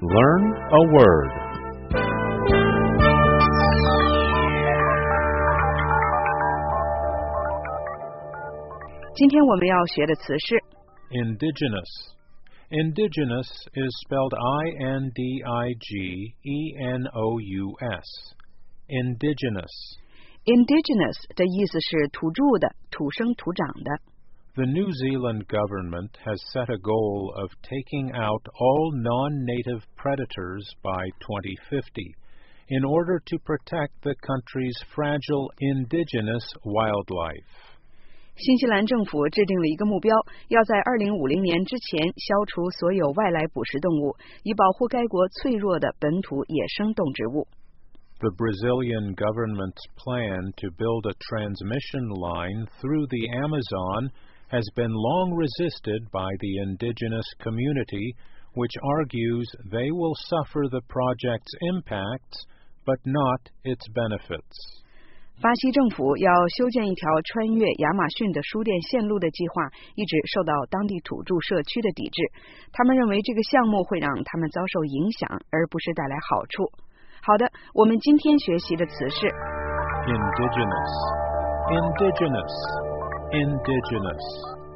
Learn a word. Indigenous. Indigenous is spelled I-N-D-I-G-E-N-O-U-S. Indigenous. Indigenous 的意思是土著的、土生土长的。 The New Zealand government has set a goal of taking out all non-native predators by 2050 in order to protect the country's fragile indigenous wildlife. 新西兰政府制定了一个目标，要在2050年之前消除所有外来捕食动物，以保护该国脆弱的本土野生动植物。 The Brazilian government's plan to build a transmission line through the Amazon has been long resisted by the indigenous community, which argues they will suffer the project's impacts, but not its benefits. 巴西政府要修建一条穿越亚马逊的输电线路的计划，一直受到当地土著社区的抵制。他们认为这个项目会让他们遭受影响，而不是带来好处。好的，我们今天学习的词是 Indigenous. Indigenous. Indigenous.